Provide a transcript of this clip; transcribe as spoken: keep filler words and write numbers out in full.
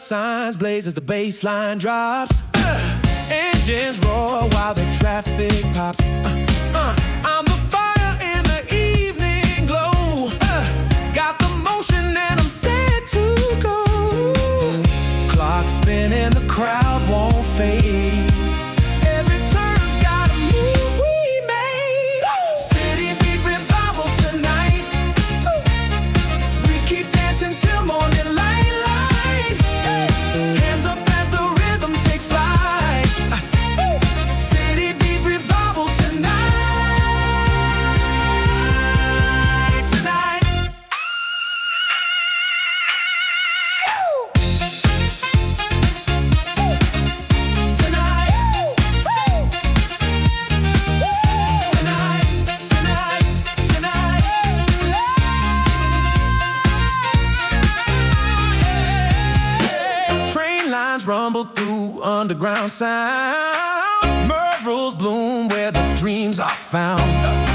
signs blaze as the bass line drops. Uh, engines roar while the traffic pops. Uh, uh, I'm the fire in the evening glow. Uh, got the motion and I'm set to go. Clock spinning, the crowd won't fade. Every turn's got a move we made. City beat revival tonight. We keep dancing till morning light, light. Hands up as the rhythm takes flight. City beat revival tonight, tonight. Train lines rumble through underground sound. Murals bloom where the dreams are found.